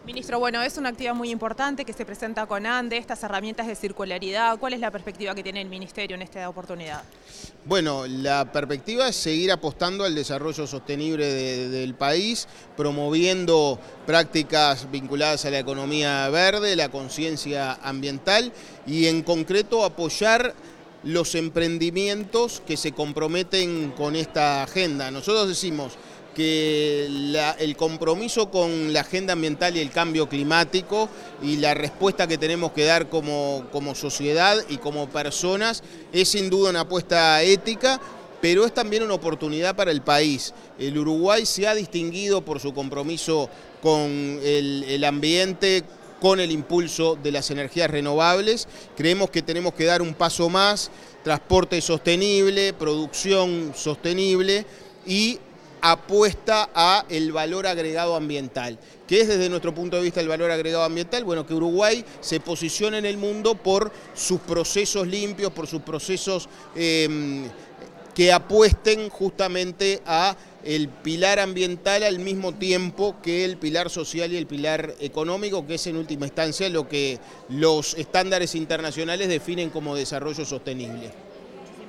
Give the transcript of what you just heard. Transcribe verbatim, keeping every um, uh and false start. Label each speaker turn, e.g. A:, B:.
A: Ministro, bueno, es una actividad muy importante que se presenta con ANDE, estas herramientas de circularidad. ¿Cuál es la perspectiva que tiene el Ministerio en esta oportunidad?
B: Bueno, la perspectiva es seguir apostando al desarrollo sostenible de, del país, promoviendo prácticas vinculadas a la economía verde, la conciencia ambiental y en concreto apoyar los emprendimientos que se comprometen con esta agenda. Nosotros decimos que la, el compromiso con la agenda ambiental y el cambio climático y la respuesta que tenemos que dar como, como sociedad y como personas es sin duda una apuesta ética, pero es también una oportunidad para el país. El Uruguay se ha distinguido por su compromiso con el, el ambiente, con el impulso de las energías renovables. Creemos que tenemos que dar un paso más, transporte sostenible, producción sostenible y apuesta a el valor agregado ambiental. ¿Qué es desde nuestro punto de vista el valor agregado ambiental? Bueno, que Uruguay se posicione en el mundo por sus procesos limpios, por sus procesos eh, que apuesten justamente a el pilar ambiental al mismo tiempo que el pilar social y el pilar económico, que es en última instancia lo que los estándares internacionales definen como desarrollo sostenible.